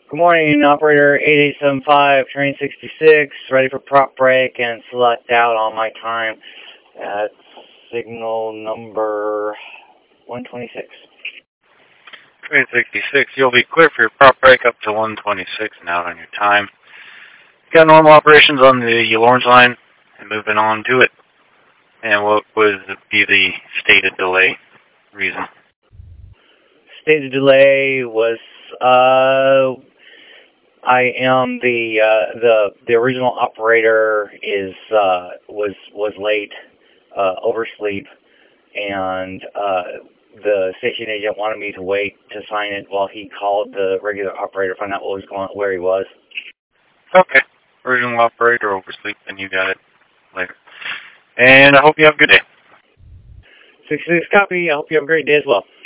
Good morning, operator 8875, train 66, ready for prop break and select out on my time at signal number 126. Train 66, you'll be clear for your prop break up to 126 and out on your time. Got normal operations on the Lawrence line and moving on to it. And what would be the stated delay reason? Stated delay was, I am the original operator was late, oversleep, and the station agent wanted me to wait to sign it while he called the regular operator to find out what was going, where he was. Okay. Original operator oversleep, and you got it later. And I hope you have a good day. 66 copy. I hope you have a great day as well.